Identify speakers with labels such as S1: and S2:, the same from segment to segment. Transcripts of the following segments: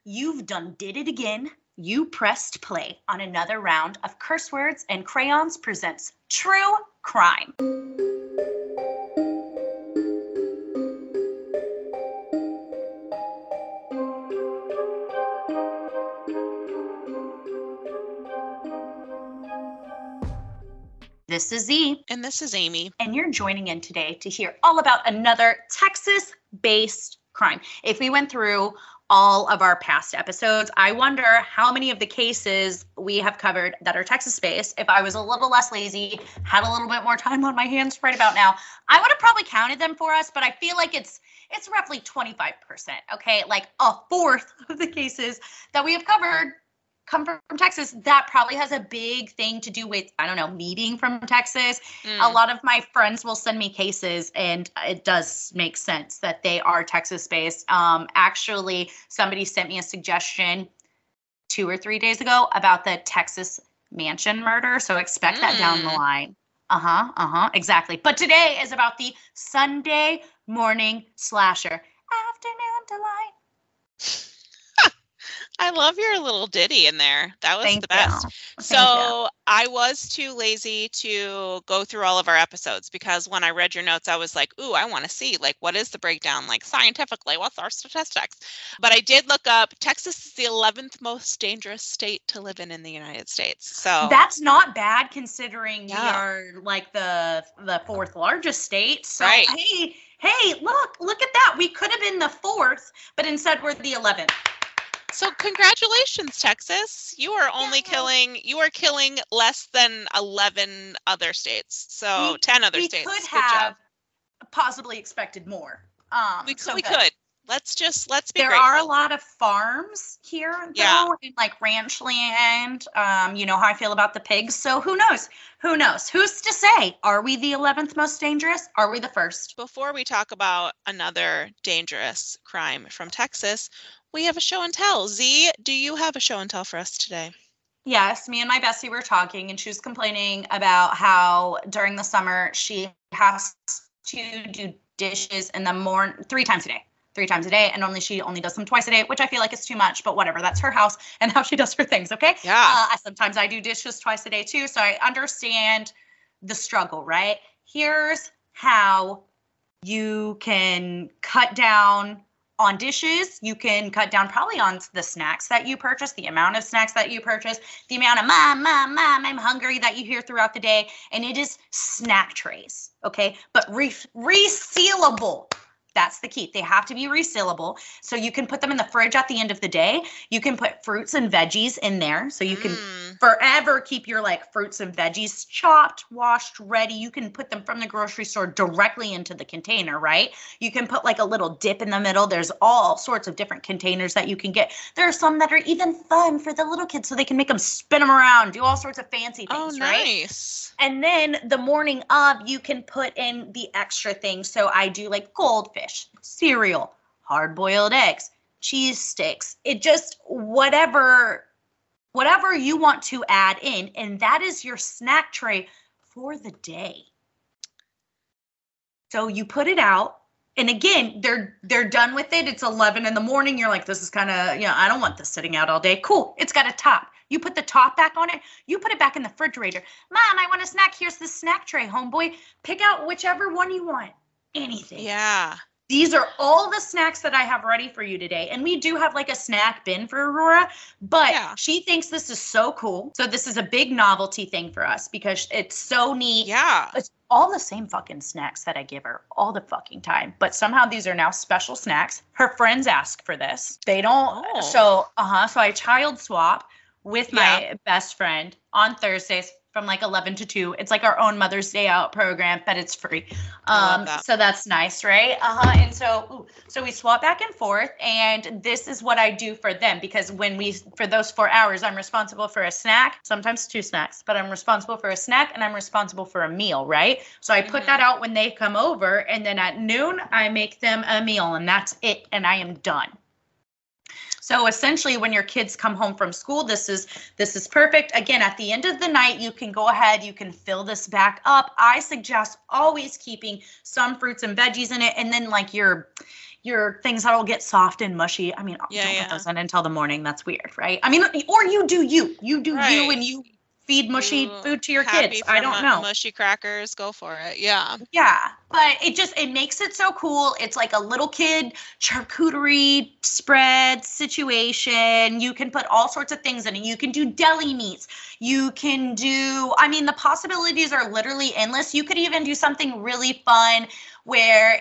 S1: You've did it again. You pressed play on another round of Curse Words and Crayons presents True Crime. This is Z.
S2: And this is Amy.
S1: And you're joining in today to hear all about another Texas-based crime. If we went through all of our past episodes, I wonder how many of the cases we have covered that are Texas-based. If I was a little less lazy, had a little bit more time on my hands right about now, I would have probably counted them for us, but I feel like it's roughly 25%, okay? Like a fourth of the cases that we have covered come from Texas. That probably has a big thing to do with, I don't know, meeting from Texas. A lot of my friends will send me cases, and it does make sense that they are Texas-based. Actually, somebody sent me a suggestion 2 or 3 days ago about the Texas Mansion murder, so expect that down the line. Exactly. But today is about the Sunday morning slasher. Afternoon delight.
S2: I love your little ditty in there. That was the best. So I was too lazy to go through all of our episodes because when I read your notes, I was like, ooh, I want to see, like, what is the breakdown? Like, scientifically, what's our statistics? But I did look up, Texas is the 11th most dangerous state to live in the United States. So
S1: that's not bad considering we are like the fourth largest state. So
S2: right.
S1: Hey, look at that. We could have been the fourth, but instead we're the 11th.
S2: So congratulations, Texas. You are only killing less than 11 other states. So 10 other states.
S1: We could have possibly expected more.
S2: We could. Let's be
S1: There
S2: grateful.
S1: are a lot of farms here, though, in like ranch land. You know how I feel about the pigs. So who knows? Who's to say? Are we the 11th most dangerous? Are we the first?
S2: Before we talk about another dangerous crime from Texas, we have a show and tell. Z, do you have a show and tell for us today?
S1: Yes, me and my bestie were talking, and she was complaining about how during the summer she has to do dishes in the morning 3 times a day, and she only does them twice a day, which I feel like is too much, but whatever. That's her house and how she does her things, okay?
S2: Yeah.
S1: Sometimes I do dishes twice a day too, so I understand the struggle, right? Here's how you can cut down on dishes. You can cut down probably on the snacks that you purchase, the amount of snacks that you purchase, the amount of mom, I'm hungry that you hear throughout the day. And it is snack trays, okay? But resealable. That's the key. They have to be resealable. So you can put them in the fridge at the end of the day. You can put fruits and veggies in there. So you can forever keep your like fruits and veggies chopped, washed, ready. You can put them from the grocery store directly into the container, right? You can put like a little dip in the middle. There's all sorts of different containers that you can get. There are some that are even fun for the little kids so they can make them spin them around, do all sorts of fancy things, right?
S2: Nice.
S1: And then the morning of, you can put in the extra things. So I do like goldfish, cereal, hard-boiled eggs, cheese sticks. It just whatever you want to add in, and that is your snack tray for the day. So you put it out, and again, they're done with it. It's 11 in the morning. You're like, this is kind of, I don't want this sitting out all day. Cool. It's got a top. You put the top back on it. You put it back in the refrigerator. Mom, I want a snack. Here's the snack tray, homeboy. Pick out whichever one you want. Anything.
S2: Yeah.
S1: These are all the snacks that I have ready for you today. And we do have like a snack bin for Aurora, but she thinks this is so cool. So this is a big novelty thing for us because it's so neat.
S2: Yeah.
S1: It's all the same fucking snacks that I give her all the fucking time. But somehow these are now special snacks. Her friends ask for this. They don't.
S2: Oh.
S1: So I child swap with my best friend on Thursdays from like 11 to 2. It's like our own Mother's Day out program, but it's free. So that's nice, right? And so we swap back and forth, and this is what I do for them, because for those 4 hours, I'm responsible for a snack, sometimes 2 snacks, but I'm responsible for a snack and I'm responsible for a meal, right? So I put that out when they come over, and then at noon, I make them a meal, and that's it, and I am done. So essentially, when your kids come home from school, this is perfect. Again, at the end of the night, you can go ahead, you can fill this back up. I suggest always keeping some fruits and veggies in it, and then like your things that'll get soft and mushy. I mean, don't put those in until the morning. That's weird, right? I mean, or you do you and you feed mushy food to your kids. I don't know.
S2: Mushy crackers, go for it. Yeah.
S1: Yeah, but it makes it so cool. It's like a little kid charcuterie spread situation. You can put all sorts of things in it. You can do deli meats. You can do, I mean, the possibilities are literally endless. You could even do something really fun where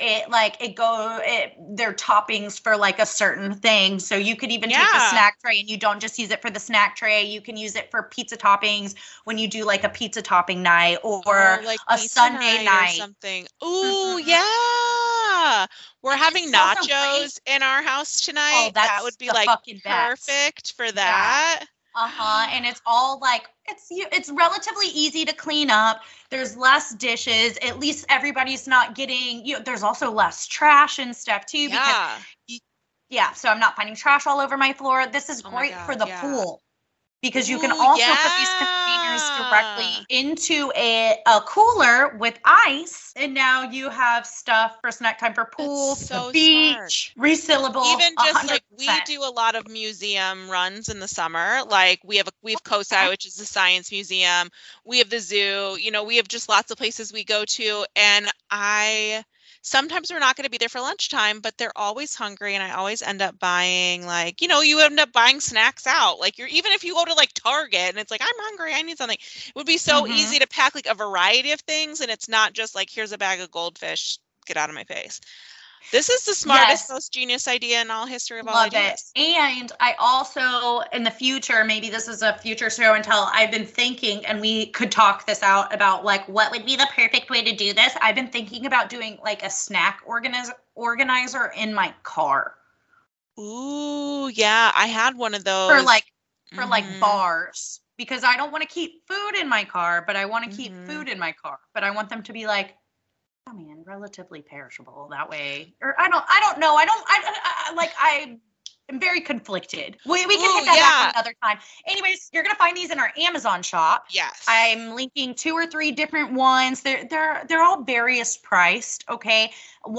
S1: they're toppings for like a certain thing. So you could even take the snack tray and you don't just use it for the snack tray. You can use it for pizza toppings when you do like a pizza topping night or like a Sunday night.
S2: Or something. Ooh, yeah. We're having nachos in our house tonight.
S1: Oh, that would be like
S2: perfect for that.
S1: And it's all like it's relatively easy to clean up. There's less dishes. At least everybody's not getting, there's also less trash and stuff too because so I'm not finding trash all over my floor. This is great for the pool. Because you can also put these containers directly into a cooler with ice. And now you have stuff for snack time for pool, the beach, resealable.
S2: Even just 100%. Like we do a lot of museum runs in the summer. Like we have COSI, which is the science museum. We have the zoo. We have just lots of places we go to. And sometimes we're not going to be there for lunchtime, but they're always hungry. And I always end up buying you end up buying snacks out. Like even if you go to like Target and it's like, I'm hungry, I need something. It would be so easy to pack like a variety of things. And it's not just like, here's a bag of goldfish, get out of my face. This is the smartest, most genius idea in all history of all ideas.
S1: It. And I also, in the future, maybe this is a future show and tell, I've been thinking, and we could talk this out about like what would be the perfect way to do this. I've been thinking about doing like a snack organizer in my car.
S2: Ooh, yeah. I had one of those.
S1: For like bars. Because I don't want to keep food in my car, but I want to keep food in my car. But I want them to be like, relatively perishable that way. Or I don't know. I am very conflicted. We can hit that back another time. Anyways, you're going to find these in our Amazon shop.
S2: Yes.
S1: I'm linking 2 or 3 different ones. They're all various priced. Okay.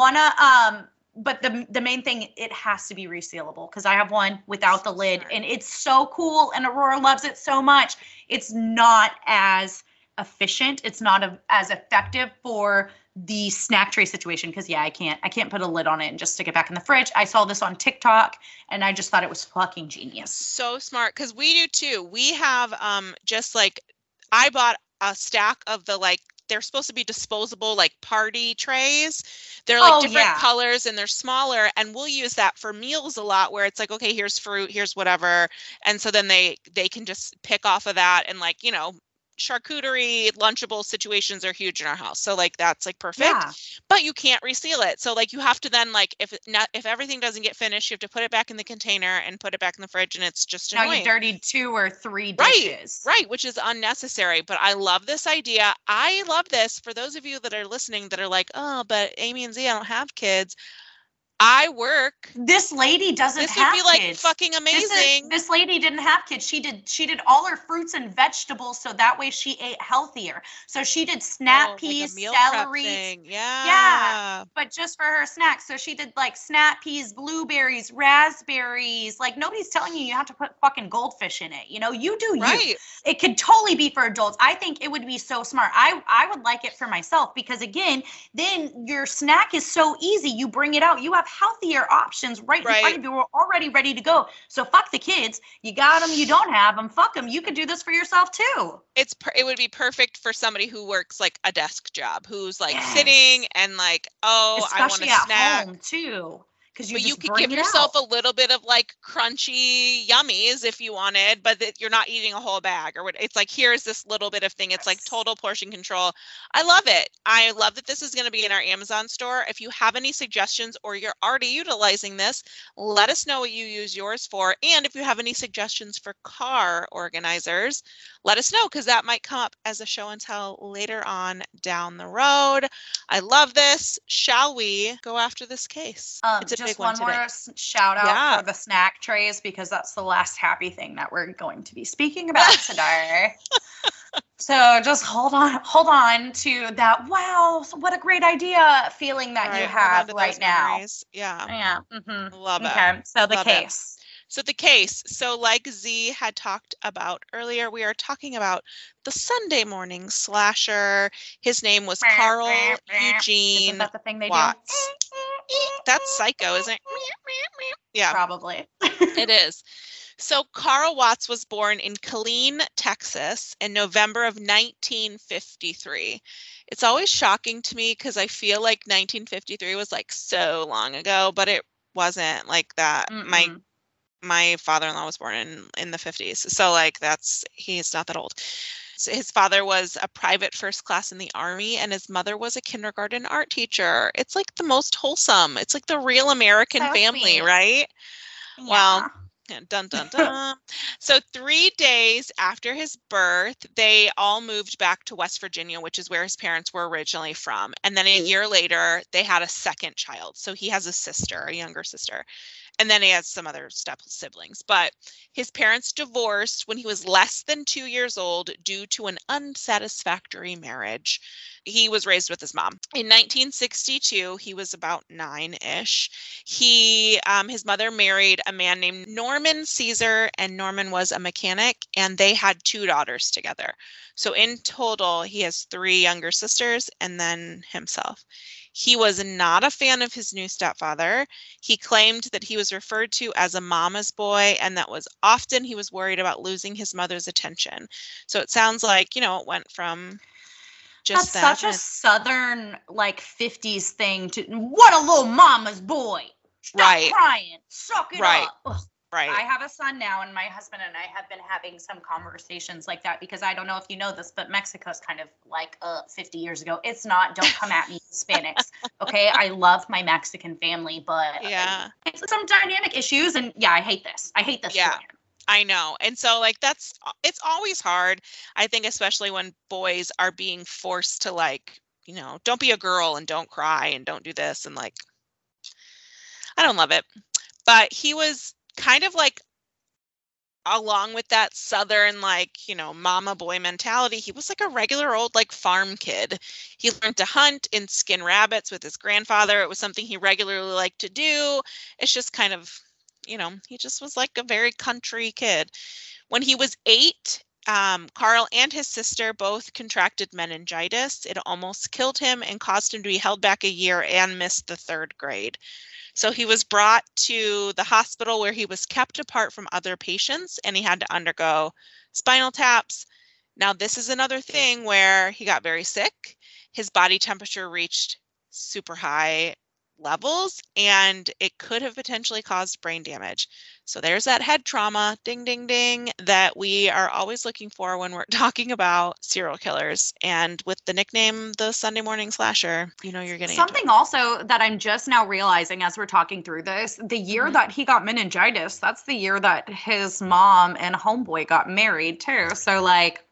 S1: But the main thing, it has to be resealable because I have one without the lid and it's so cool and Aurora loves it so much. It's not as efficient. It's not as effective for the snack tray situation because I can't put a lid on it and just stick it back in the fridge. I saw this on TikTok and I just thought it was fucking genius.
S2: So smart because we do too. We have just like I bought a stack of the they're supposed to be disposable party trays. They're different colors and they're smaller and we'll use that for meals a lot where it's like, okay, here's fruit, here's whatever. And so then they can just pick off of that and charcuterie lunchable situations are huge in our house. So that's perfect, but you can't reseal it. So you have to then if everything doesn't get finished, you have to put it back in the container and put it back in the fridge. And it's just annoying.
S1: Now you dirtied 2 or 3 dishes.
S2: Right. Which is unnecessary, but I love this idea. I love this for those of you that are listening that are like, oh, but Amy and Z, I don't have kids. I work.
S1: This lady doesn't have kids.
S2: This would be fucking amazing.
S1: This lady didn't have kids. She did all her fruits and vegetables so that way she ate healthier. So she did snap peas, celery.
S2: Yeah.
S1: But just for her snacks. So she did snap peas, blueberries, raspberries. Nobody's telling you have to put fucking goldfish in it. You do you. It could totally be for adults. I think it would be so smart. I would like it for myself because again, then your snack is so easy. You bring it out. You have healthier options right in front of you. We're already ready to go. So fuck the kids. You got them. You don't have them. Fuck them. You could do this for yourself too.
S2: It would be perfect for somebody who works a desk job, who's sitting and I want a snack.
S1: At home too. But
S2: you could give yourself a little bit of crunchy yummies if you wanted, but you're not eating a whole bag or what. It's here's this little bit of thing. It's total portion control. I love it. I love that this is going to be in our Amazon store. If you have any suggestions or you're already utilizing this, let us know what you use yours for. And if you have any suggestions for car organizers, let us know because that might come up as a show and tell later on down the road. I love this. Shall we go after this case?
S1: It's a just one more shout out for the snack trays, because that's the last happy thing that we're going to be speaking about today. So just hold on to that. Wow, what a great idea feeling that you have right now.
S2: Memories. Yeah.
S1: Yeah. Mm-hmm.
S2: Love it.
S1: Okay. So the case.
S2: So the case. So like Z had talked about earlier, we are talking about the Sunday morning slasher. His name was Carl Eugene
S1: Isn't that the thing they
S2: Watts.
S1: do?
S2: That's Psycho, isn't it? Yeah.
S1: Probably.
S2: It is. So Carl Watts was born in Killeen, Texas in November of 1953. It's always shocking to me because I feel like 1953 was like so long ago, but it wasn't like that.
S1: Mm-mm.
S2: My father-in-law was born in the 50s. So like he's not that old. So his father was a private first class in the Army, and his mother was a kindergarten art teacher. It's like the most wholesome. It's like the real American family,
S1: sweet.
S2: Right?
S1: Yeah.
S2: Well, dun, dun, dun. So 3 days after his birth, they all moved back to West Virginia, which is where his parents were originally from. And then a year later, they had a second child. So he has a younger sister. And then he has some other siblings. But his parents divorced when he was less than 2 years old due to an unsatisfactory marriage. He was raised with his mom. In 1962, he was about 9-ish. His mother married a man named Norman Caesar, and Norman was a mechanic, and they had 2 daughters together. So in total, he has 3 younger sisters and then himself. He was not a fan of his new stepfather. He claimed that he was referred to as a mama's boy, and that was often he was worried about losing his mother's attention. So it sounds like, it went from just
S1: That's such a Southern, like, 50s thing to, what a little mama's boy. Stop crying. Suck it up. Ugh.
S2: Right.
S1: I have a son now, and my husband and I have been having some conversations like that, because I don't know if you know this, but Mexico's kind of like 50 years ago. It's not. Don't come at me, Hispanics. Okay, I love my Mexican family, but it's some dynamic issues, and I hate this. I hate this.
S2: Yeah, I know. And so like it's always hard. I think especially when boys are being forced to like, don't be a girl and don't cry and don't do this, and like I don't love it. But he was kind of like, along with that Southern, like, mama boy mentality, he was like a regular old like farm kid. He learned to hunt and skin rabbits with his grandfather. It was something he regularly liked to do. It's just kind of, he just was like a very country kid. When he was 8, Carl and his sister both contracted meningitis. It almost killed him and caused him to be held back a year and missed the 3rd grade. So he was brought to the hospital where he was kept apart from other patients, and he had to undergo spinal taps. Now, this is another thing where he got very sick. His body temperature reached super high levels, and it could have potentially caused brain damage. So there's that head trauma, ding, ding, ding, that we are always looking for when we're talking about serial killers. And with the nickname, the Sunday morning slasher, you're getting
S1: something also that I'm just now realizing as we're talking through this, the year that he got meningitis, that's the year that his mom and homeboy got married too. So like,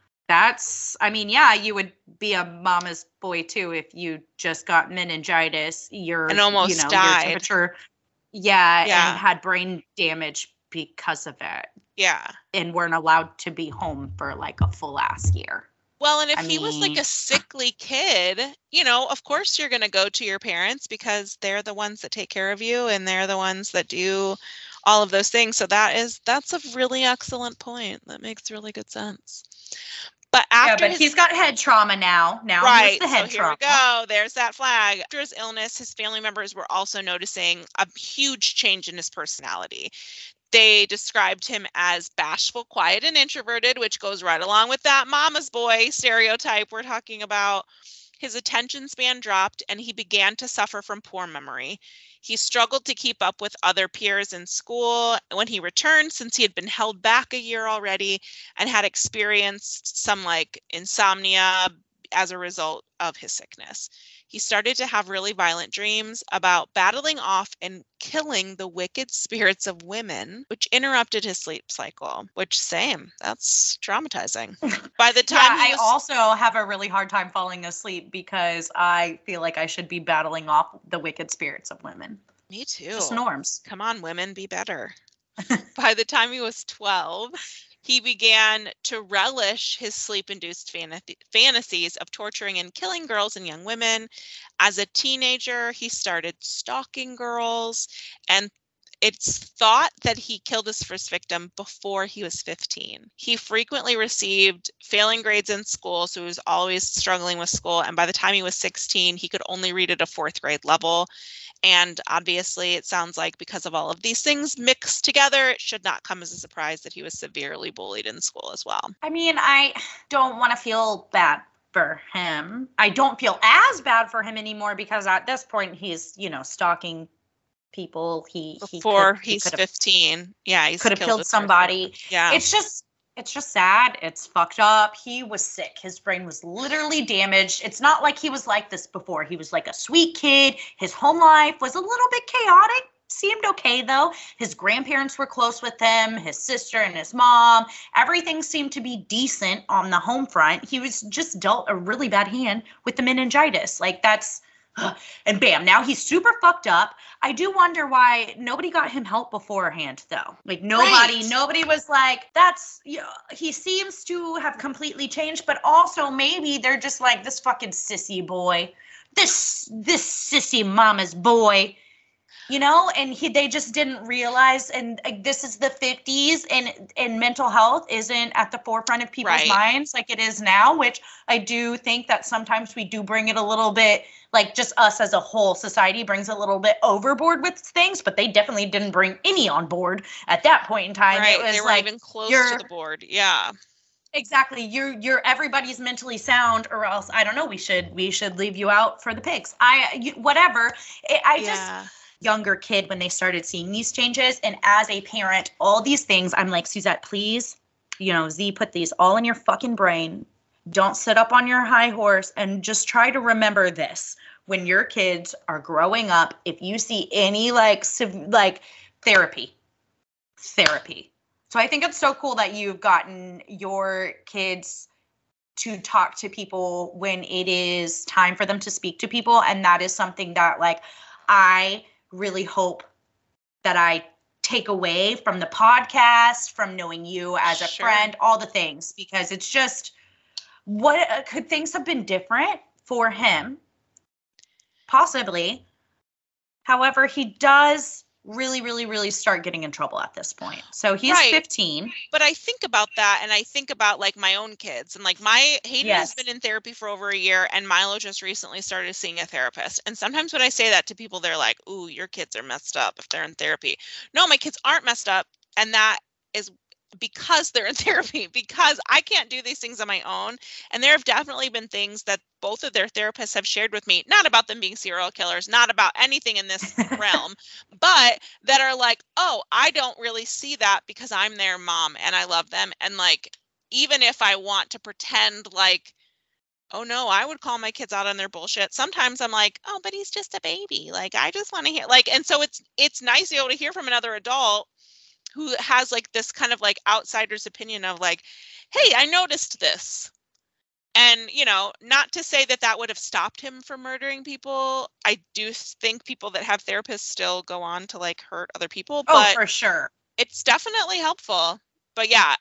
S1: you would be a mama's boy too if you just got meningitis. And
S2: almost died.
S1: Your temperature, and had brain damage because of it.
S2: Yeah.
S1: And weren't allowed to be home for like a full ass year.
S2: Well, and if he was like a sickly kid, of course you're going to go to your parents because they're the ones that take care of you and they're the ones that do all of those things. So that's a really excellent point. That makes really good sense. But
S1: he's got head trauma now.
S2: Right.
S1: The head trauma.
S2: Here we go. There's that flag. After his illness, his family members were also noticing a huge change in his personality. They described him as bashful, quiet, and introverted, which goes right along with that mama's boy stereotype we're talking about. His attention span dropped, and he began to suffer from poor memory. He struggled to keep up with other peers in school when he returned, since he had been held back a year already and had experienced some like insomnia as a result of his sickness. He started to have really violent dreams about battling off and killing the wicked spirits of women, which interrupted his sleep cycle, that's traumatizing. By the time
S1: I also have a really hard time falling asleep because I feel like I should be battling off the wicked spirits of women.
S2: Me too.
S1: Just norms.
S2: Come on, women, be better. By the time he was 12, he began to relish his sleep-induced fantasies of torturing and killing girls and young women. As a teenager, he started stalking girls, and it's thought that he killed his first victim before he was 15. He frequently received failing grades in school, so he was always struggling with school. And by the time he was 16, he could only read at a 4th grade level. And obviously, it sounds like because of all of these things mixed together, it should not come as a surprise that he was severely bullied in school as well.
S1: I mean, I don't want to feel bad for him. I don't feel as bad for him anymore because at this point he's, stalking people.
S2: He's 15. Yeah, he
S1: could have killed somebody.
S2: Yeah.
S1: It's just sad. It's fucked up. He was sick. His brain was literally damaged. It's not like he was like this before. He was like a sweet kid. His home life was a little bit chaotic. Seemed okay though. His grandparents were close with him, his sister and his mom. Everything seemed to be decent on the home front. He was just dealt a really bad hand with the meningitis. Like that's and bam, now he's super fucked up. I do wonder why nobody got him help beforehand, though. Like nobody was like, he seems to have completely changed, but also maybe they're just like, this fucking sissy boy, this sissy mama's boy, and they just didn't realize, and this is the 50s, and mental health isn't at the forefront of people's minds like it is now, which I do think that sometimes we do bring it a little bit, like just us as a whole society brings a little bit overboard with things, but they definitely didn't bring any on board at that point in time.
S2: Right.
S1: It was
S2: they weren't even close to the board. Yeah. Exactly.
S1: You're everybody's mentally sound, or else I don't know. We should leave you out for the pigs. Younger kid when they started seeing these changes, and as a parent, all these things, I'm like, Suzette, please, Z, put these all in your fucking brain. Don't sit up on your high horse and just try to remember this. When your kids are growing up, if you see any therapy. So I think it's so cool that you've gotten your kids to talk to people when it is time for them to speak to people. And that is something that I really hope that I take away from the podcast, from knowing you as a friend, all the things, because it's just, could things have been different for him? Possibly. However, he does really, really, really start getting in trouble at this point. So he's 15.
S2: But I think about that, and I think about my own kids, and Hayden has been in therapy for over a year, and Milo just recently started seeing a therapist. And sometimes when I say that to people, they're like, "Ooh, your kids are messed up if they're in therapy." No, my kids aren't messed up, and that is because they're in therapy, because I can't do these things on my own. And there have definitely been things that both of their therapists have shared with me, not about them being serial killers, not about anything in this realm, but that are like, oh, I don't really see that because I'm their mom and I love them. And even if I want to pretend oh no, I would call my kids out on their bullshit, sometimes I'm like, oh, but he's just a baby. I just want to hear and so it's nice to be able to hear from another adult who has this kind of outsider's opinion of hey, I noticed this. And, not to say that would have stopped him from murdering people. I do think people that have therapists still go on to hurt other people. But
S1: for sure.
S2: It's definitely helpful. But yeah,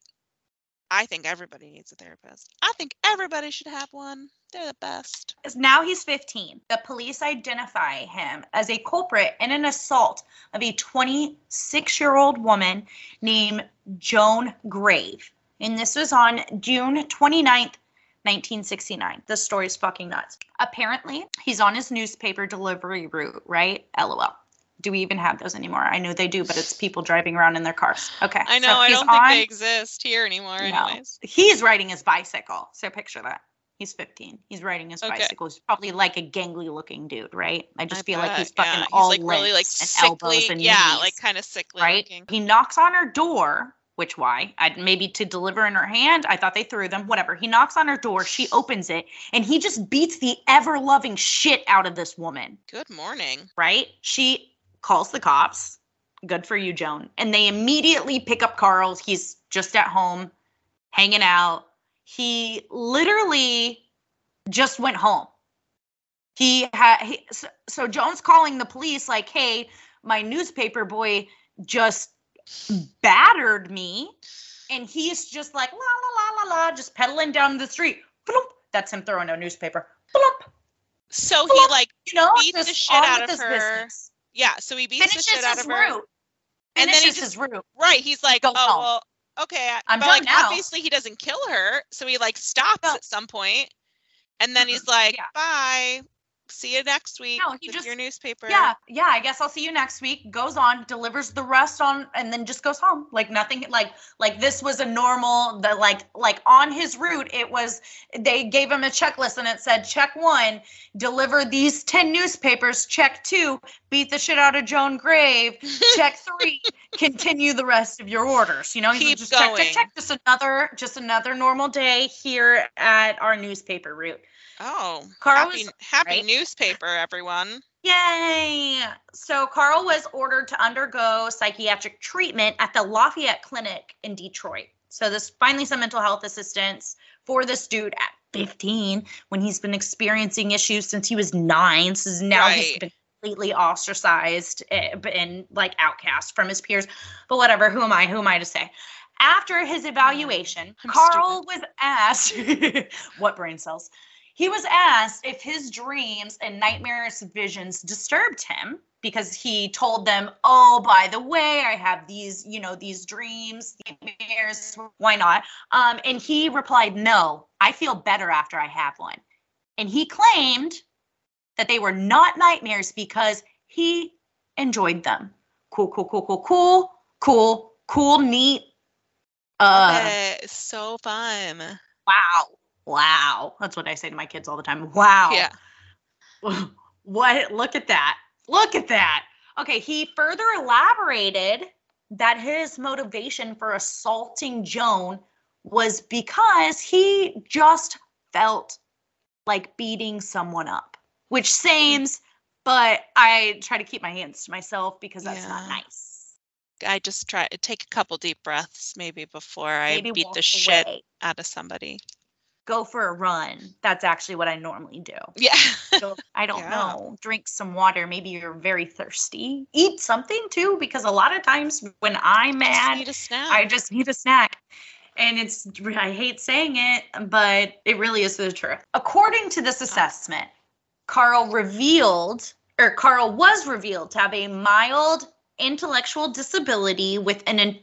S2: I think everybody needs a therapist. I think everybody should have one. They're the best.
S1: Now he's 15. The police identify him as a culprit in an assault of a 26-year-old woman named Joan Grave. And this was on June 29th, 1969. This story's fucking nuts. Apparently, he's on his newspaper delivery route, right? LOL. Do we even have those anymore? I know they do, but it's people driving around in their cars. Okay.
S2: I know. So I don't think they exist here anymore anyways.
S1: He's riding his bicycle. So picture that. He's 15. He's riding his bicycle. He's probably a gangly looking dude, right? I feel like he's fucking all
S2: he's
S1: really
S2: sickly,
S1: elbows and
S2: knees,
S1: kind
S2: of sickly
S1: right?
S2: looking.
S1: He knocks on her door, which why? Maybe to deliver in her hand. I thought they threw them, whatever. He knocks on her door. She opens it, and he just beats the ever-loving shit out of this woman.
S2: Good morning.
S1: Right? She calls the cops. Good for you, Joan. And they immediately pick up Carl. He's just at home, hanging out. He literally just went home. So Joan's calling the police like, hey, my newspaper boy just battered me. And he's just like, la, la, la, la, la, just pedaling down the street. Bloop. That's him throwing a newspaper. Bloop.
S2: So
S1: Bloop.
S2: he like beats the shit out of her.
S1: Business.
S2: Yeah, so he beats the shit out of her.
S1: Route.
S2: And then he just, his route. Right, he's like, well, okay.
S1: I'm done like, now.
S2: Obviously he doesn't kill her, so he like stops at some point. And then he's like, bye. See you next week with your newspaper.
S1: Yeah, I guess I'll see you next week. Goes on, delivers the rest on, and then just goes home. Like nothing, like this was a normal, like on his route, it was, they gave him a checklist and it said, check 1, deliver these 10 newspapers. Check 2, beat the shit out of Joan Grave. Check 3, continue the rest of your orders. You know,
S2: keep
S1: just
S2: going.
S1: Check. Just another normal day here at our newspaper route.
S2: Oh, happy right? Newspaper, everyone.
S1: Yay! So Carl was ordered to undergo psychiatric treatment at the Lafayette Clinic in Detroit. So this finally some mental health assistance for this dude at 15 when he's been experiencing issues since he was 9. So now he's been completely ostracized and like outcast from his peers. But whatever, who am I to say? After his evaluation, Carl was asked, what brain cells? He was asked if his dreams and nightmarish visions disturbed him because he told them, oh, by the way, I have these, these dreams, nightmares, why not? And he replied, no, I feel better after I have one. And he claimed that they were not nightmares because he enjoyed them. Cool, neat.
S2: So fun.
S1: Wow. That's what I say to my kids all the time. Wow.
S2: Yeah.
S1: What? Look at that. Okay, he further elaborated that his motivation for assaulting Joan was because he just felt like beating someone up, which seems, but I try to keep my hands to myself because that's not nice.
S2: I just try to take a couple deep breaths maybe before I beat the shit out of somebody.
S1: Go for a run. That's actually what I normally do.
S2: Yeah.
S1: So, I don't know. Drink some water. Maybe you're very thirsty. Eat something too, because a lot of times when I'm mad, I just need a snack. And I hate saying it, but it really is the truth. According to this assessment, Carl was revealed to have a mild intellectual disability with an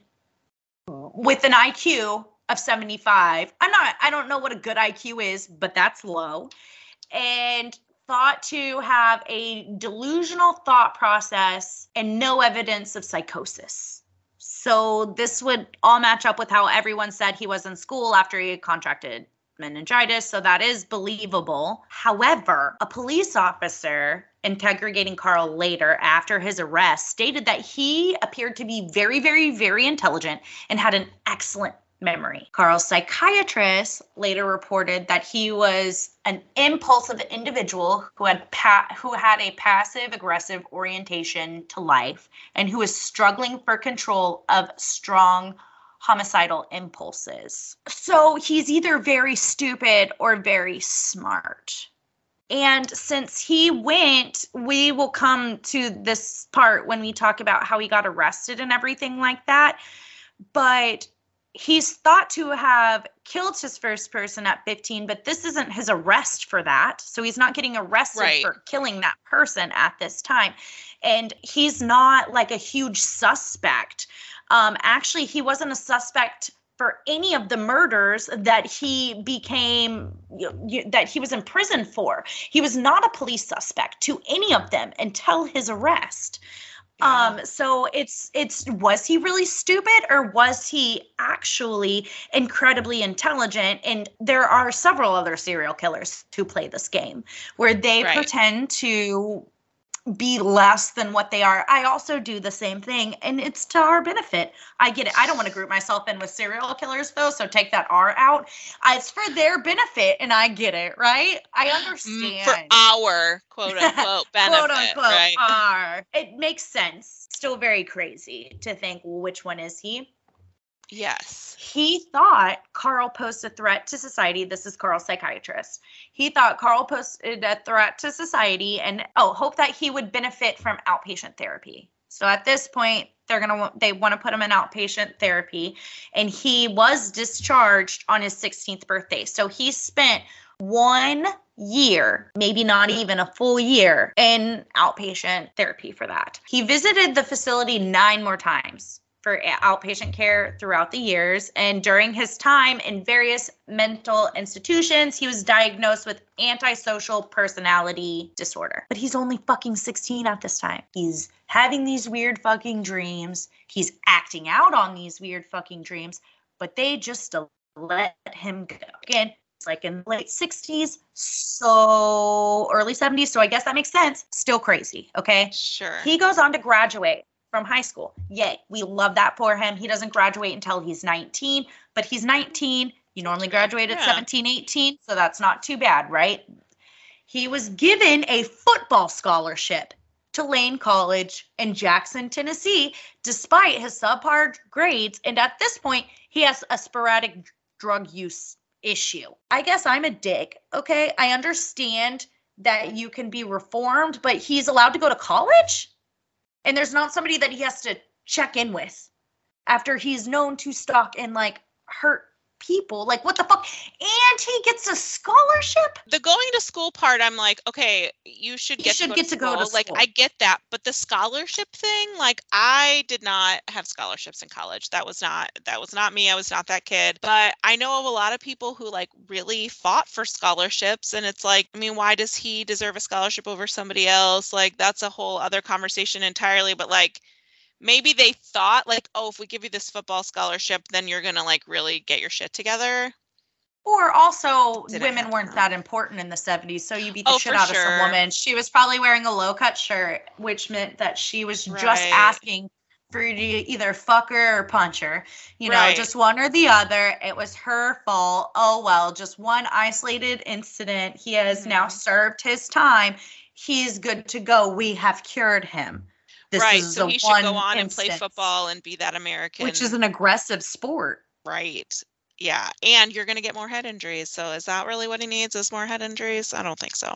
S1: IQ of 75. I don't know what a good IQ is, but that's low. And thought to have a delusional thought process and no evidence of psychosis. So this would all match up with how everyone said he was in school after he had contracted meningitis. So that is believable. However, a police officer interrogating Carl later after his arrest stated that he appeared to be very, very, very intelligent and had an excellent memory. Carl's psychiatrist later reported that he was an impulsive individual who had a passive-aggressive orientation to life and who was struggling for control of strong homicidal impulses. So he's either very stupid or very smart. And since we will come to this part when we talk about how he got arrested and everything like that, but he's thought to have killed his first person at 15, but this isn't his arrest for that. So he's not getting arrested for killing that person at this time. And he's not like a huge suspect. Actually, he wasn't a suspect for any of the murders that he was in prison for. He was not a police suspect to any of them until his arrest. So was he really stupid or was he actually incredibly intelligent? And there are several other serial killers who play this game where they pretend to be less than what they are. I also do the same thing, and it's to our benefit. I get it. I don't want to group myself in with serial killers, though, so take that R out. It's for their benefit, and I get it, right? I understand.
S2: For our quote-unquote benefit,
S1: quote-unquote
S2: right?
S1: R. It makes sense. Still very crazy to think, well, which one is he?
S2: Yes.
S1: He thought Carl posed a threat to society. This is Carl's psychiatrist. He thought Carl posed a threat to society and hoped that he would benefit from outpatient therapy. So at this point, they want to put him in outpatient therapy, and he was discharged on his 16th birthday. So he spent 1 year, maybe not even a full year, in outpatient therapy for that. He visited the facility 9 more times for outpatient care throughout the years. And during his time in various mental institutions, he was diagnosed with antisocial personality disorder. But he's only fucking 16 at this time. He's having these weird fucking dreams. He's acting out on these weird fucking dreams, but they just let him go. Again, it's like in the late 60s, so early 70s. So I guess that makes sense. Still crazy, okay?
S2: Sure.
S1: He goes on to graduate from high school. Yay, we love that for him. He doesn't graduate until he's 19, but he's 19. You normally graduate at 17, 18, so that's not too bad, right? He was given a football scholarship to Lane College in Jackson, Tennessee, despite his subpar grades. And at this point, he has a sporadic drug use issue. I guess I'm a dick, okay? I understand that you can be reformed, but he's allowed to go to college? And there's not somebody that he has to check in with after he's known to stalk and like hurt people. Like, what the fuck? And he gets a scholarship?
S2: The going to school part, I'm like, okay, you should get to go to school. Like, I get that. But the scholarship thing, like, I did not have scholarships in college. That was not me. I was not that kid. But I know of a lot of people who like really fought for scholarships. And it's like, I mean, why does he deserve a scholarship over somebody else? Like, that's a whole other conversation entirely. But like, maybe they thought like, oh, if we give you this football scholarship, then you're going to like really get your shit together.
S1: Or also women weren't that important in the 70s. So you beat the shit out of some woman. She was probably wearing a low cut shirt, which meant that she was just asking for you to either fuck her or punch her. You know, just one or the other. It was her fault. Oh, well, just one isolated incident. He has now served his time. He's good to go. We have cured him. This
S2: so he should go on and play football and be that American.
S1: Which is an aggressive sport.
S2: Right. Yeah. And you're going to get more head injuries. So is that really what he needs, is more head injuries? I don't think so.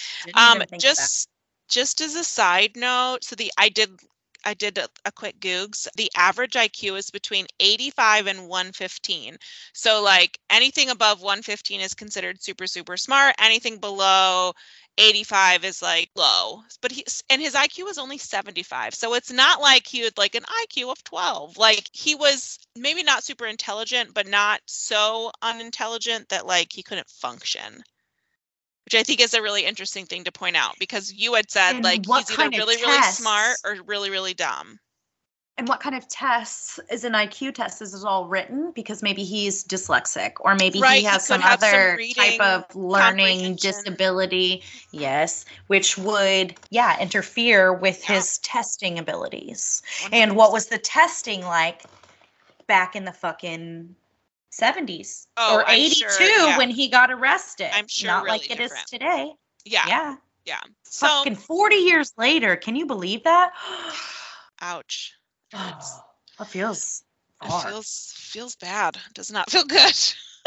S2: Just as a side note, so I did a quick Googs. The average IQ is between 85 and 115. So like anything above 115 is considered super, super smart. Anything below 85 is like low, but his IQ was only 75. So it's not like he had like an IQ of 12. Like he was maybe not super intelligent, but not so unintelligent that like he couldn't function, which I think is a really interesting thing to point out, because you had said like he's either really, really smart or really, really dumb.
S1: And what kind of tests is an IQ test? Is it all written? Because maybe he's dyslexic, or maybe he has some other type of learning disability. Yes, which would, interfere with his testing abilities. 100%. And what was the testing like back in the fucking 70s or 82 when he got arrested?
S2: I'm sure
S1: not
S2: really
S1: like it is today.
S2: Yeah.
S1: So fucking 40 years later, can you believe that?
S2: Ouch.
S1: That feels hard.
S2: It feels bad. It does not feel good.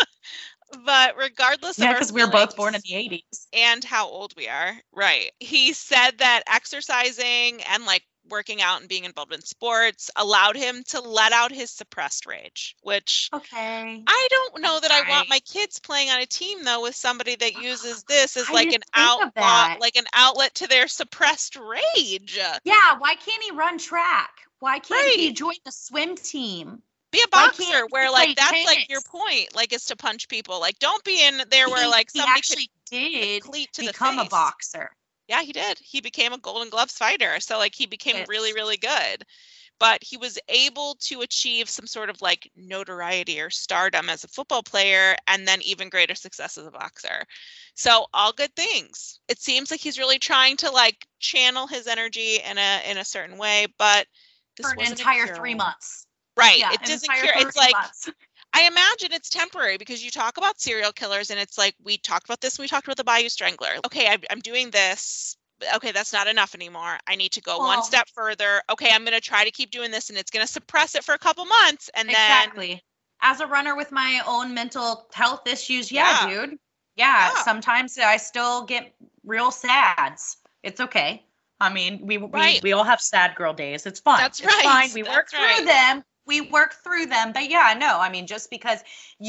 S2: But regardless of
S1: because we were both born in the 80s
S2: and how old we are, right? He said that exercising and like working out and being involved in sports allowed him to let out his suppressed rage, which I don't know that I want my kids playing on a team though with somebody that uses this as like an outlet to their suppressed rage.
S1: Yeah, why can't he run track? Why can't he join the swim team?
S2: Be a boxer where like that's tennis? Like your point, like is to punch people. Like don't be in there where like somebody
S1: actually did become a boxer.
S2: Yeah, he did. He became a Golden Gloves fighter. So like he became really, really good. But he was able to achieve some sort of like notoriety or stardom as a football player, and then even greater success as a boxer. So all good things. It seems like he's really trying to like channel his energy in a certain way, but this
S1: for an entire 3 months.
S2: Right. Yeah, it doesn't cure. It's like months. I imagine it's temporary, because you talk about serial killers and it's like, we talked about this when we talked about the Bayou Strangler. Okay, I'm doing this. okay, that's not enough anymore. I need to go one step further. Okay, I'm going to try to keep doing this, and it's going to suppress it for a couple months. And
S1: then as a runner with my own mental health issues, dude. Yeah, sometimes I still get real sads. It's okay. I mean, we all have sad girl days. It's fun.
S2: That's
S1: it's fine. We work through them. We work through them. But yeah, no, I mean, just because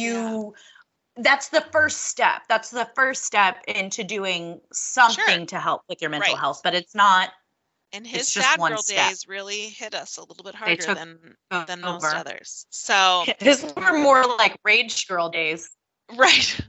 S1: that's the first step. That's the first step into doing something to help with your mental health. But it's not.
S2: And his sad girl days really hit us a little bit harder than most others. So
S1: his were more like rage girl days.
S2: Right.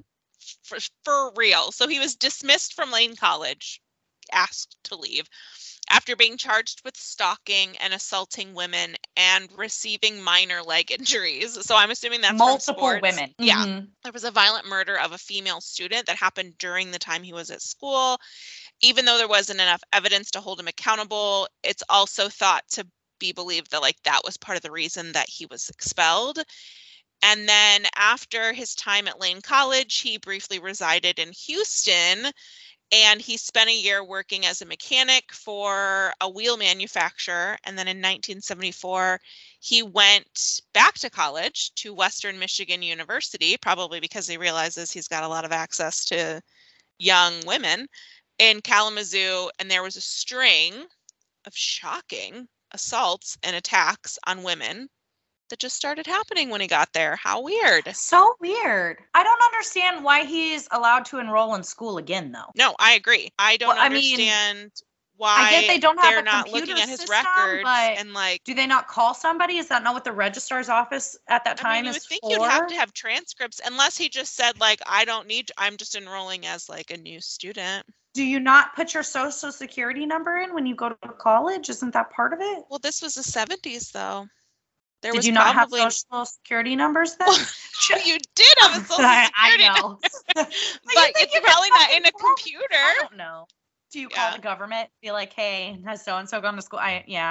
S2: For real. So he was dismissed from Lane College, asked to leave after being charged with stalking and assaulting women and receiving minor leg injuries. So I'm assuming that's
S1: multiple women.
S2: Yeah. Mm-hmm. There was a violent murder of a female student that happened during the time he was at school. Even though there wasn't enough evidence to hold him accountable, it's also thought to be believed that that was part of the reason that he was expelled. And then after his time at Lane College, he briefly resided in Houston, and he spent a year working as a mechanic for a wheel manufacturer. And then in 1974, he went back to college to Western Michigan University, probably because he realizes he's got a lot of access to young women in Kalamazoo. And there was a string of shocking assaults and attacks on women that just started happening when he got there. How weird.
S1: So weird. I don't understand why he's allowed to enroll in school again, though.
S2: No, I agree. I don't understand why
S1: I guess they don't have
S2: they're not looking at his records and
S1: do they not call somebody? Is that not what the registrar's office at that time is for?
S2: You would think you'd have to have transcripts, unless he just said I don't need, I'm just enrolling as a new student.
S1: Do you not put your social security number in when you go to college? Isn't that part of it?
S2: Well, this was the 70s though.
S1: Did you not have social security numbers then?
S2: You did have a social security
S1: I know.
S2: but it's probably not in a computer.
S1: I don't know. Do you call the government? Be like, hey, has so-and-so gone to school?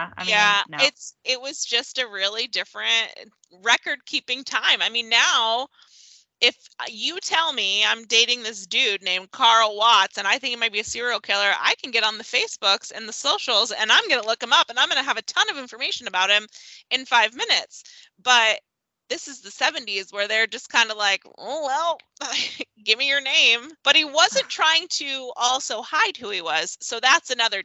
S1: No.
S2: It was just a really different record-keeping time. I mean, now, if you tell me I'm dating this dude named Carl Watts and I think he might be a serial killer, I can get on the Facebooks and the socials and I'm going to look him up and I'm going to have a ton of information about him in 5 minutes. But this is the 70s where they're just kind of oh, well, give me your name. But he wasn't trying to also hide who he was. So that's another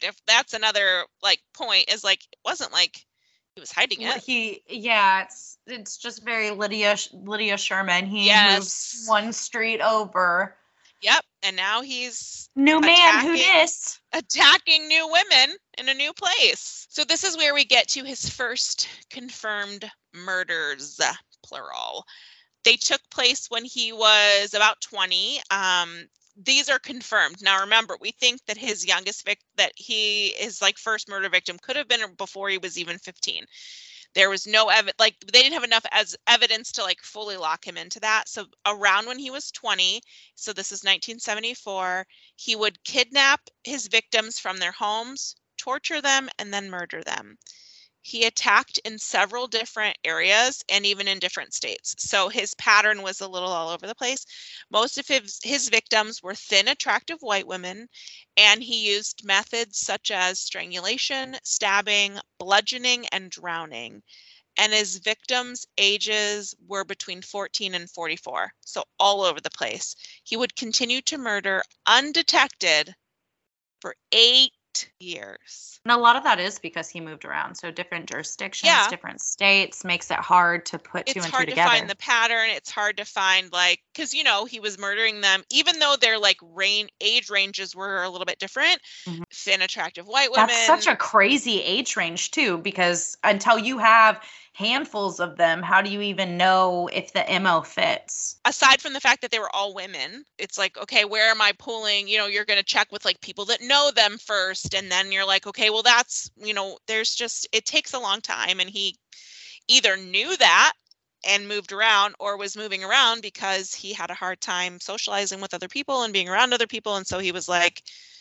S2: point is it wasn't he was hiding it.
S1: It's just very Lydia Sherman. He moves one street over.
S2: Yep, and now he's
S1: new man who dis
S2: attacking new women in a new place. So this is where we get to his first confirmed murders, plural. They took place when he was about 20. These are confirmed. Now, remember, we think that his youngest his first murder victim could have been before he was even 15. There was no evidence, they didn't have enough as evidence to fully lock him into that. So around when he was 20, so this is 1974, he would kidnap his victims from their homes, torture them, and then murder them. He attacked in several different areas and even in different states. So his pattern was a little all over the place. Most of his victims were thin, attractive white women, and he used methods such as strangulation, stabbing, bludgeoning, and drowning. And his victims' ages were between 14 and 44, so all over the place. He would continue to murder undetected for 8 years.
S1: And a lot of that is because he moved around. So different jurisdictions, different states makes it hard to put two and two together.
S2: It's hard to find the pattern. It's hard to find because, he was murdering them, even though their age ranges were a little bit different. Mm-hmm. Thin, attractive white women.
S1: That's such a crazy age range too, because until you have handfuls of them, how do you even know if the MO fits?
S2: Aside from the fact that they were all women, it's okay, where am I pulling? You're going to check with people that know them first. And then you're okay, well, that's, it takes a long time. And he either knew that and moved around or was moving around because he had a hard time socializing with other people and being around other people. And so he was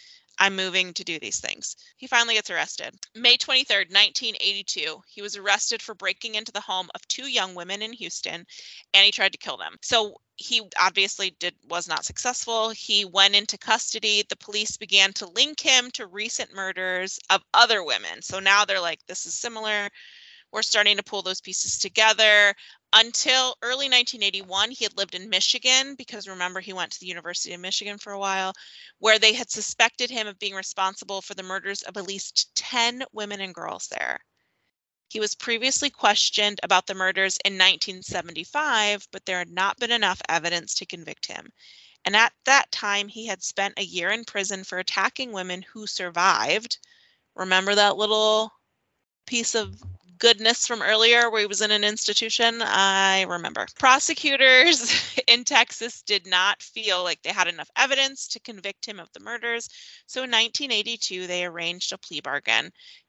S2: I'm moving to do these things. He finally gets arrested. May 23rd, 1982, he was arrested for breaking into the home of 2 young women in Houston, and he tried to kill them. So he obviously was not successful. He went into custody. The police began to link him to recent murders of other women. So now they're like, this is similar. We're starting to pull those pieces together. Until early 1981, he had lived in Michigan, because remember, he went to the University of Michigan for a while, where they had suspected him of being responsible for the murders of at least 10 women and girls there. He was previously questioned about the murders in 1975, but there had not been enough evidence to convict him. And at that time, he had spent a year in prison for attacking women who survived. Remember that little piece of goodness from earlier where he was in an institution? I remember. Prosecutors in Texas did not feel like they had enough evidence to convict him of the murders. So in 1982, they arranged a plea bargain.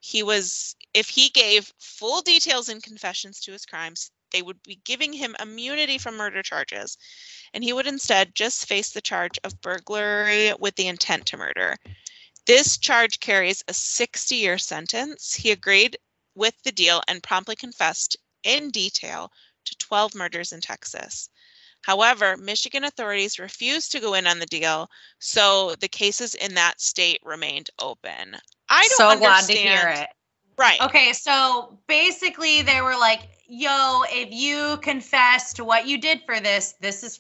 S2: If he gave full details and confessions to his crimes, they would be giving him immunity from murder charges, and he would instead just face the charge of burglary with the intent to murder. This charge carries a 60-year sentence. He agreed with the deal and promptly confessed in detail to 12 murders in Texas. However, Michigan authorities refused to go in on the deal, so the cases in that state remained open. I don't understand.
S1: Glad to hear it.
S2: Right.
S1: Okay, so basically they were like, yo, if you confess to what you did for this is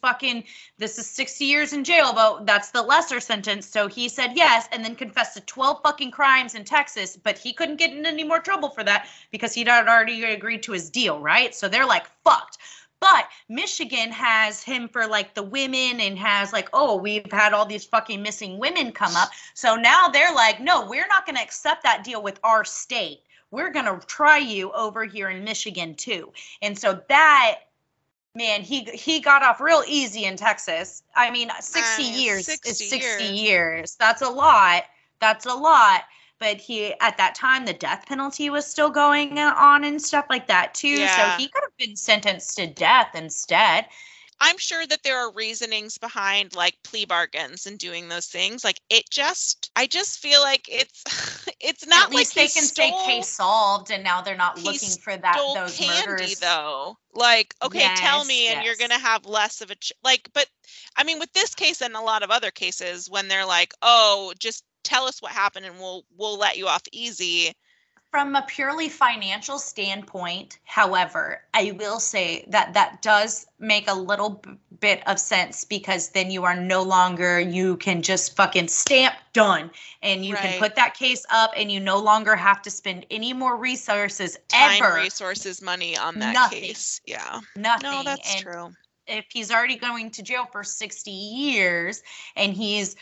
S1: 60 years in jail, but that's the lesser sentence. So he said yes, and then confessed to 12 fucking crimes in Texas, but he couldn't get in any more trouble for that because he'd already agreed to his deal, right? So they're like, fucked. But Michigan has him for like the women and has like, oh, we've had all these fucking missing women come up. So now they're like, no, we're not going to accept that deal with our state. We're going to try you over here in Michigan too. And so that, man, he got off real easy in Texas. I mean, 60 years is 60 years. That's a lot. That's a lot. But at that time, the death penalty was still going on and stuff like that too.
S2: Yeah.
S1: So he could have been sentenced to death instead.
S2: I'm sure that there are reasonings behind like plea bargains and doing those things. Like I just feel like it's not like
S1: they can say case solved, and now they're not looking for those
S2: candy,
S1: murders.
S2: Though, like, okay,
S1: yes,
S2: tell me, and you're gonna have less of a but I mean, with this case and a lot of other cases, when they're like, oh, just tell us what happened and we'll let you off easy.
S1: From a purely financial standpoint, however, I will say that does make a little bit of sense, because then you can just fucking stamp done, and you can put that case up, and you no longer have to spend any more resources,
S2: resources, money on that case. Yeah.
S1: Nothing.
S2: No, that's true.
S1: If he's already going to jail for 60 years and he's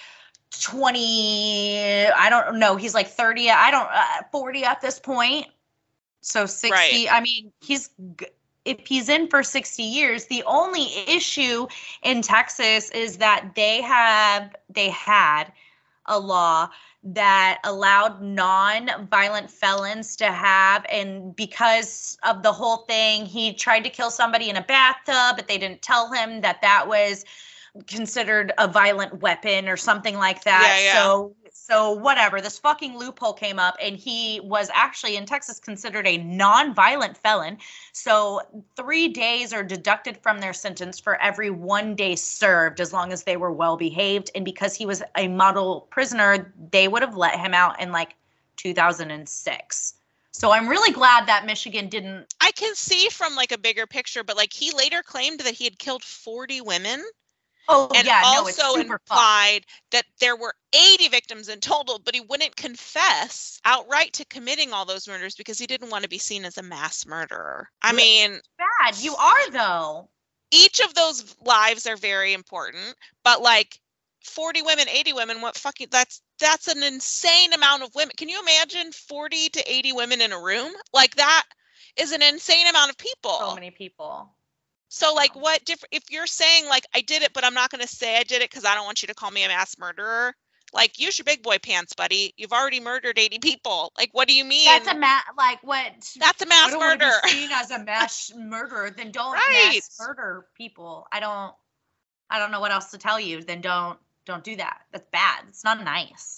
S1: 20, I don't know, he's like 30, 40 at this point. So 60, right. I mean, if he's in for 60 years, the only issue in Texas is that they had a law that allowed non-violent felons to have, and because of the whole thing, he tried to kill somebody in a bathtub, but they didn't tell him that was considered a violent weapon or something like that. Yeah. So whatever, this fucking loophole came up, and he was actually in Texas considered a non-violent felon. So 3 days are deducted from their sentence for every 1 day served, as long as they were well behaved. And because he was a model prisoner, they would have let him out in like 2006. So I'm really glad that Michigan didn't.
S2: I can see from like a bigger picture, but like he later claimed that he had killed 40 women.
S1: Oh,
S2: and
S1: yeah,
S2: also implied that there were 80 victims in total, but he wouldn't confess outright to committing all those murders because he didn't want to be seen as a mass murderer. I mean,
S1: bad. You are, though.
S2: Each of those lives are very important, but like 40 women, 80 women, that's an insane amount of women. Can you imagine 40 to 80 women in a room? Like that is an insane amount of people.
S1: So many people.
S2: So like if you're saying like I did it, but I'm not going to say I did it because I don't want you to call me a mass murderer, like use your big boy pants, buddy. You've already murdered 80 people. Like, what do you mean?
S1: That's a mass
S2: murder.
S1: Be seen as a mass murderer, then don't mass murder people. I don't know what else to tell you. Then don't do that. That's bad. It's not nice.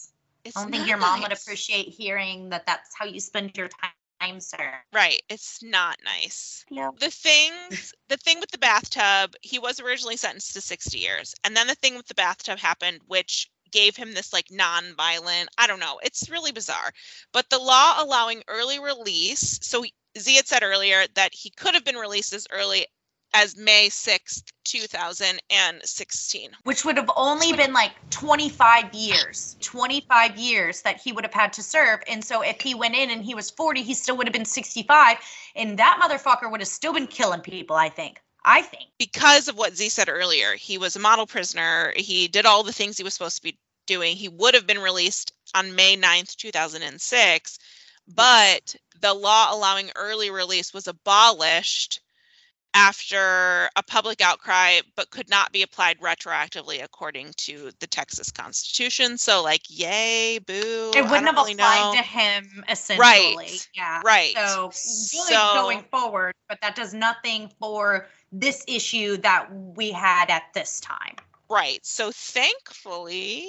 S1: I don't think your mom would appreciate hearing that that's how you spend your time, sir.
S2: Right. It's not nice.
S1: Yeah.
S2: The thing with the bathtub, he was originally sentenced to 60 years. And then the thing with the bathtub happened, which gave him this like non-violent, I don't know, it's really bizarre. But the law allowing early release, so Z had said earlier that he could have been released as early as May 6th, 2016.
S1: Which would have only been like 25 years. 25 years that he would have had to serve. And so if he went in and he was 40, he still would have been 65. And that motherfucker would have still been killing people, I think.
S2: Because of what Z said earlier, he was a model prisoner. He did all the things he was supposed to be doing. He would have been released on May 9th, 2006. But the law allowing early release was abolished after a public outcry, but could not be applied retroactively according to the Texas Constitution. So, like, yay, boo.
S1: It wouldn't have applied to him, essentially.
S2: Right.
S1: Yeah.
S2: Right.
S1: So, really going forward, but that does nothing for this issue that we had at this time.
S2: Right. So thankfully,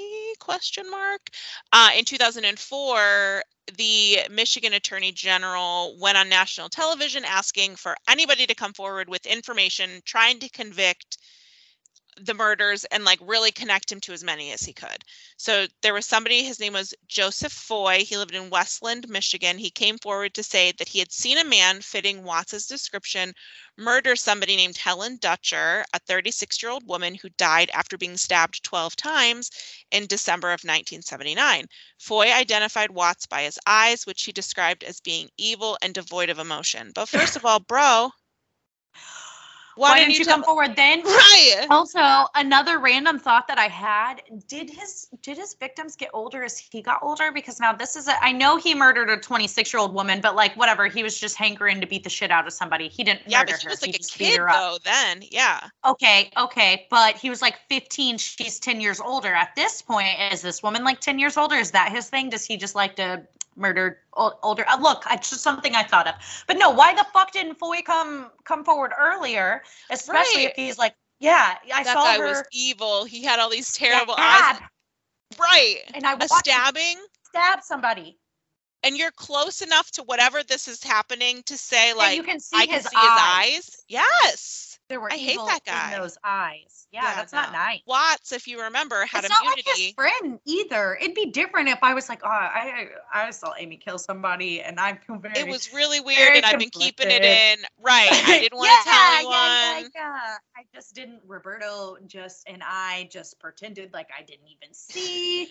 S2: in 2004, the Michigan Attorney General went on national television asking for anybody to come forward with information, trying to convict the murders and like really connect him to as many as he could. So there was somebody, his name was Joseph Foy. He lived in Westland, Michigan. He came forward to say that he had seen a man fitting Watts's description murder somebody named Helen Dutcher, a 36-year-old woman who died after being stabbed 12 times in December of 1979. Foy identified Watts by his eyes, which he described as being evil and devoid of emotion. But first of all, bro,
S1: why didn't you come forward then?
S2: Right.
S1: Also, another random thought that I had, did his victims get older as he got older? Because now this is I know he murdered a 26-year-old woman, but like whatever, he was just hankering to beat the shit out of somebody. He didn't murder her.
S2: Yeah, but he was like a kid though then. Yeah.
S1: Okay, but he was like 15, she's 10 years older. At this point, is this woman like 10 years older? Is that his thing? Does he just like to murder older? Look, it's just something I thought of. But no, why the fuck didn't Foy come forward earlier? Especially if he's like, yeah, I saw her.
S2: That guy was evil. He had all these terrible eyes. Right.
S1: And I
S2: watched stabbing.
S1: Stab somebody.
S2: And you're close enough to whatever this is happening to say, like,
S1: you can see
S2: I can see his eyes. Yes.
S1: There were
S2: I hate that guy.
S1: In those eyes. Yeah, that's not nice.
S2: Watts, if you remember, had
S1: it's
S2: immunity.
S1: Not like his friend either. It'd be different if I was like, oh, I saw Amy kill somebody, and I feel very.
S2: It was really weird, and I've been keeping it in. Right. I didn't want to tell anyone.
S1: Yeah. I just didn't. Roberto and I just pretended like I didn't even see.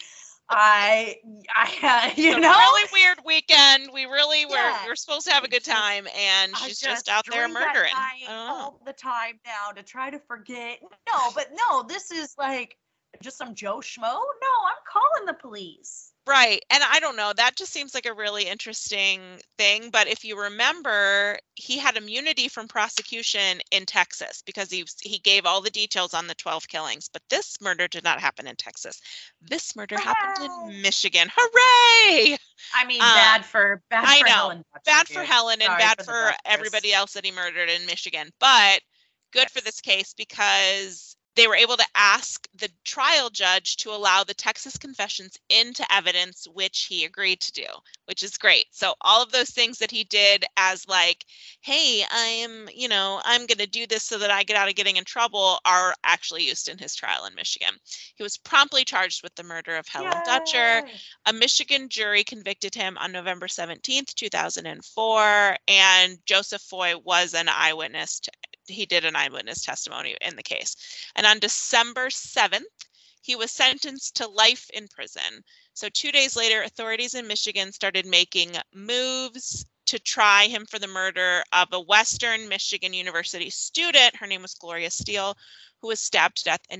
S1: You know,
S2: really weird weekend. We really we're supposed to have a good time, and she's just out there murdering.
S1: All the time now to try to forget. No, this is like just some Joe Schmo. No, I'm calling the police.
S2: Right. And I don't know, that just seems like a really interesting thing. But if you remember, he had immunity from prosecution in Texas because he gave all the details on the 12 killings. But this murder did not happen in Texas. This murder happened in Michigan. Hooray!
S1: I mean, bad for Helen.
S2: Bad for Helen and bad for everybody else that he murdered in Michigan. But good for this case because they were able to ask the trial judge to allow the Texas confessions into evidence, which he agreed to do, which is great. So all of those things that he did as like, hey, I'm going to do this so that I get out of getting in trouble are actually used in his trial in Michigan. He was promptly charged with the murder of Helen Dutcher. A Michigan jury convicted him on November 17th, 2004, and Joseph Foy was an eyewitness. He did an eyewitness testimony in the case. And on December 7th, he was sentenced to life in prison. So 2 days later, authorities in Michigan started making moves to try him for the murder of a Western Michigan University student. Her name was Gloria Steele, who was stabbed to death in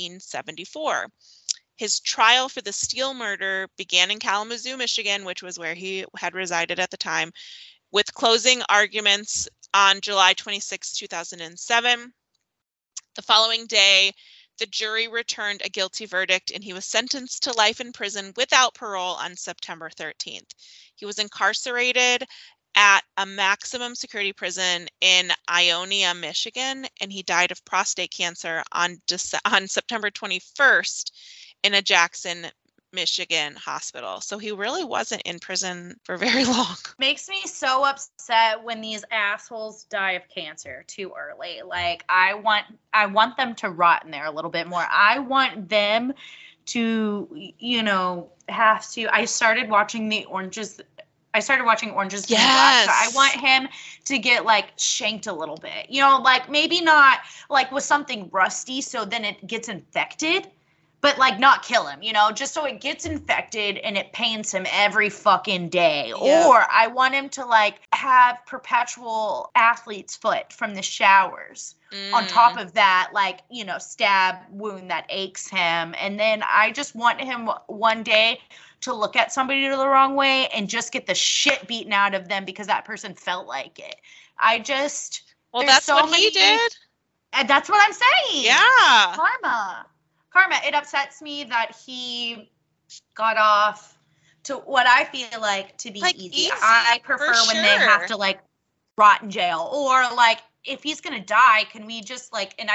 S2: 1974. His trial for the Steele murder began in Kalamazoo, Michigan, which was where he had resided at the time, with closing arguments on July 26, 2007. The following day, the jury returned a guilty verdict and he was sentenced to life in prison without parole on September 13th. He was incarcerated at a maximum security prison in Ionia, Michigan, and he died of prostate cancer on September 21st in a Jackson, Michigan hospital. So he really wasn't in prison for very long.
S1: Makes me so upset when these assholes die of cancer too early. Like, I want them to rot in there a little bit more. I want them to, have to. I started watching Oranges is the New Black. So I want him to get like shanked a little bit. Like maybe not like with something rusty so then it gets infected, but like not kill him, just so it gets infected and it pains him every fucking day. Yeah. Or I want him to like have perpetual athlete's foot from the showers. On top of that, like, stab wound that aches him. And then I just want him one day to look at somebody the wrong way and just get the shit beaten out of them because that person felt like it.
S2: Well, that's what he did.
S1: And that's what I'm saying.
S2: Yeah.
S1: Karma. It upsets me that he got off to what I feel like to be easy. I prefer when they have to like rot in jail, or like if he's gonna die, can we just like, and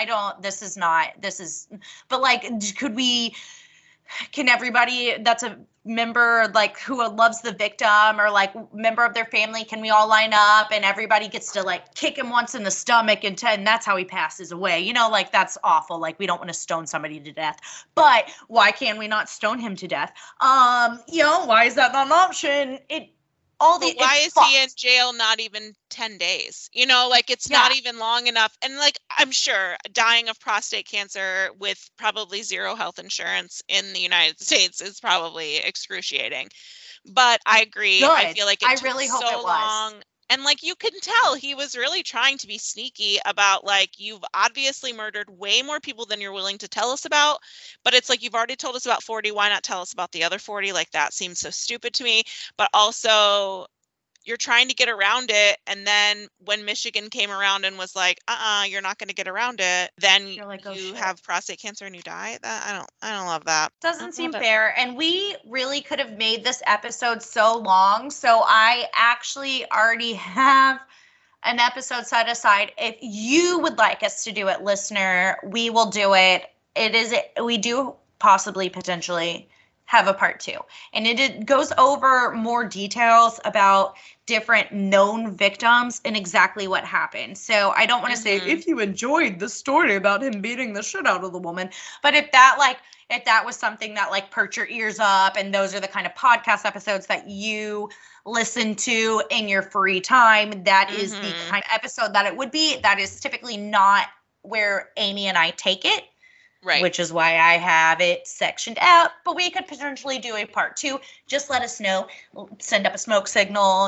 S1: but like, can everybody that's a member, like who loves the victim or like member of their family, can we all line up and everybody gets to like kick him once in the stomach and that's how he passes away? Like that's awful. Like we don't want to stone somebody to death, but why can we not stone him to death? Why is that not an option?
S2: Why is he in jail not even 10 days? Like it's not even long enough. And like, I'm sure dying of prostate cancer with probably zero health insurance in the United States is probably excruciating. But I agree.
S1: Good.
S2: I feel like it took
S1: really hope
S2: so
S1: it was.
S2: long. And like, you can tell he was really trying to be sneaky about like, you've obviously murdered way more people than you're willing to tell us about. But it's like, you've already told us about 40. Why not tell us about the other 40? Like that seems so stupid to me. But also you're trying to get around it. And then when Michigan came around and was like, you're not going to get around it, then like, you have prostate cancer and you die. That I don't love that.
S1: Doesn't seem fair. And we really could have made this episode so long. So I actually already have an episode set aside. If you would like us to do it, listener, we will do it. We do potentially have a part 2. And it goes over more details about different known victims and exactly what happened. So I don't want to say if you enjoyed the story about him beating the shit out of the woman, but if that was something that like perked your ears up, and those are the kind of podcast episodes that you listen to in your free time, that is the kind of episode that it would be. That is typically not where Amy and I take it. Right. Which is why I have it sectioned out. But we could potentially do a part 2. Just let us know. Send up a smoke signal,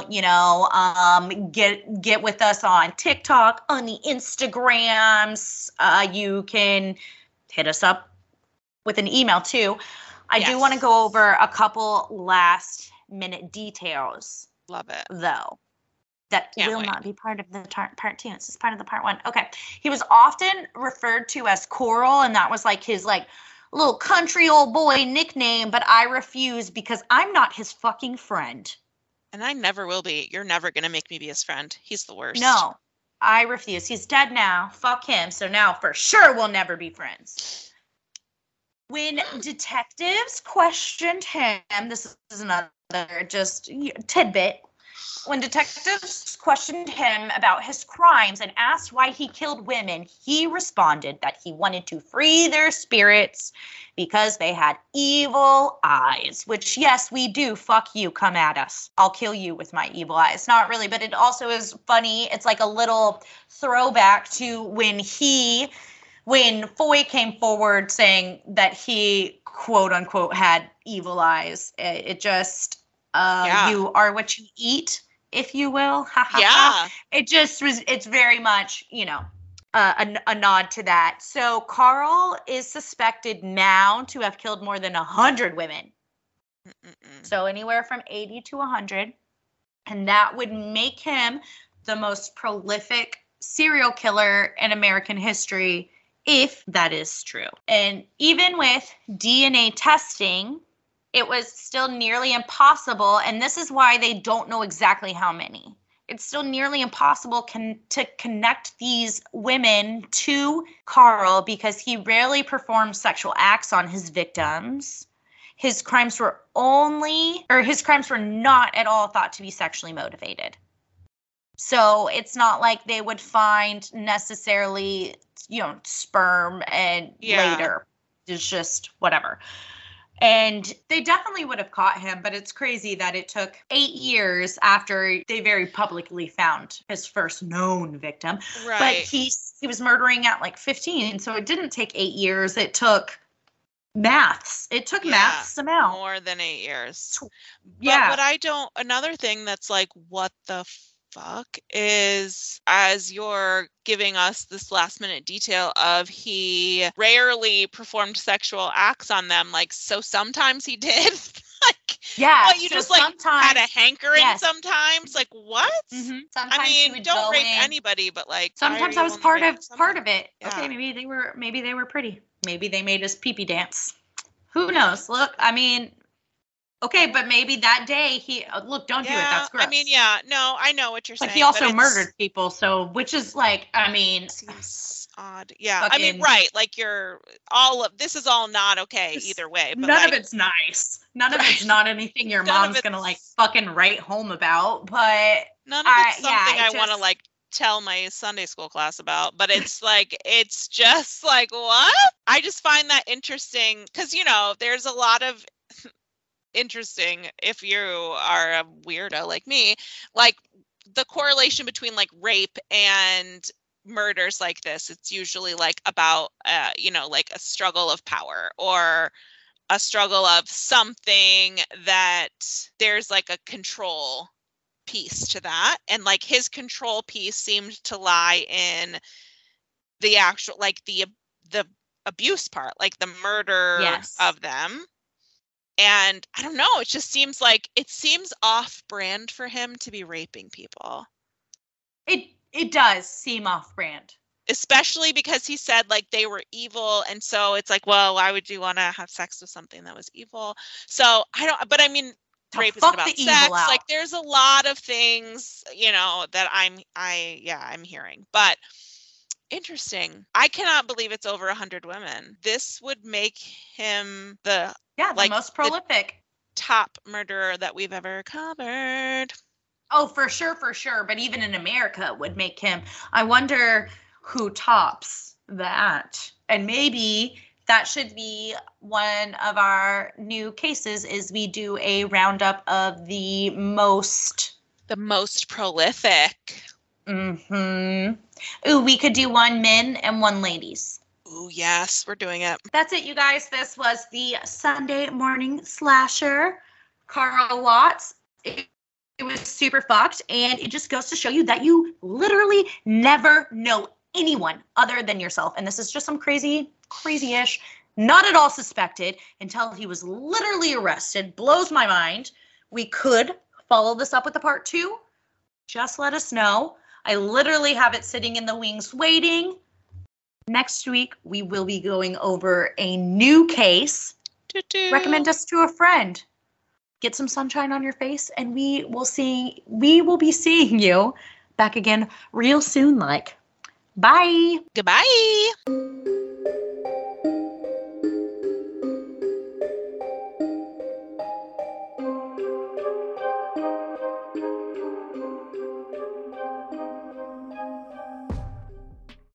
S1: get with us on TikTok, on the Instagrams. You can hit us up with an email too. I do want to go over a couple last minute details.
S2: Love it.
S1: Though. That will not be part of the part 2. It's just part of the part 1. Okay. He was often referred to as Coral, and that was like his like little country old boy nickname, but I refuse because I'm not his fucking friend.
S2: And I never will be. You're never going to make me be his friend. He's the worst.
S1: No, I refuse. He's dead now. Fuck him. So now for sure we'll never be friends. When detectives questioned him, this is another just tidbit. When detectives questioned him about his crimes and asked why he killed women, he responded that he wanted to free their spirits because they had evil eyes, which, yes, we do. Fuck you. Come at us. I'll kill you with my evil eyes. Not really, but it also is funny. It's like a little throwback to when Foy came forward saying that he, quote unquote, had evil eyes. It just, you are what you eat, if you will.
S2: Yeah.
S1: It's very much, a nod to that. So Carl is suspected now to have killed more than 100 women. So anywhere from 80 to 100. And that would make him the most prolific serial killer in American history, if that is true. And even with DNA testing, it was still nearly impossible, and this is why they don't know exactly how many. It's still nearly impossible to connect these women to Carl because he rarely performed sexual acts on his victims. his crimes were not at all thought to be sexually motivated. So it's not like they would find necessarily, sperm and later it's just whatever. And they definitely would have caught him, but it's crazy that it took 8 years after they very publicly found his first known victim.
S2: Right.
S1: But he was murdering at like 15, so it didn't take 8 years. It took maths. It took maths them out.
S2: More than 8 years.
S1: Yeah.
S2: But another thing that's like, what the fuck is, as you're giving us this last minute detail of he rarely performed sexual acts on them, like, so sometimes he did. Like, what, you just like had a hankering sometimes, like, what?
S1: Mm-hmm.
S2: I mean, don't rape anybody, but like
S1: sometimes I was part of it. Okay, maybe they were pretty. Maybe they made us pee-pee dance. Who knows? Look, I mean, okay, but maybe that day don't do it. That's gross.
S2: I mean, no, I know what you're saying.
S1: Like, he also murdered people, so, which is like, I mean,
S2: seems odd. Yeah, I mean, right. Like, this is all not okay either way. But
S1: none of it's nice. None of it's not anything your mom's gonna like fucking write home about. But
S2: none of it's something I want to like tell my Sunday school class about, but it's like, it's just like, what? I just find that interesting because, there's a lot of interesting, if you are a weirdo like me, like the correlation between like rape and murders like this, it's usually like about, like a struggle of power or a struggle of something that there's like a control piece to that. And like his control piece seemed to lie in the actual, like the abuse part, like the murder of them. And I don't know, it just seems off brand for him to be raping people.
S1: It does seem off brand.
S2: Especially because he said like they were evil, and so it's like, well, why would you want to have sex with something that was evil? So I mean, rape isn't about sex. Like, there's a lot of things, that I'm hearing. But interesting. I cannot believe it's over 100 women. This would make him the
S1: most prolific
S2: top murderer that we've ever covered.
S1: Oh, for sure. But even in America would make him. I wonder who tops that. And maybe that should be one of our new cases, is we do a roundup of the most
S2: prolific.
S1: Mm-hmm. Ooh, we could do one men and one ladies.
S2: Ooh, yes, we're doing it.
S1: That's it, you guys. This was the Sunday morning slasher. Carl Watts. It was super fucked, and it just goes to show you that you literally never know anyone other than yourself. And this is just some crazy-ish, not at all suspected until he was literally arrested. Blows my mind. We could follow this up with a part 2. Just let us know. I literally have it sitting in the wings waiting. Next week, we will be going over a new case. Recommend us to a friend. Get some sunshine on your face, and we will be seeing you back again real soon. Bye.
S2: Goodbye.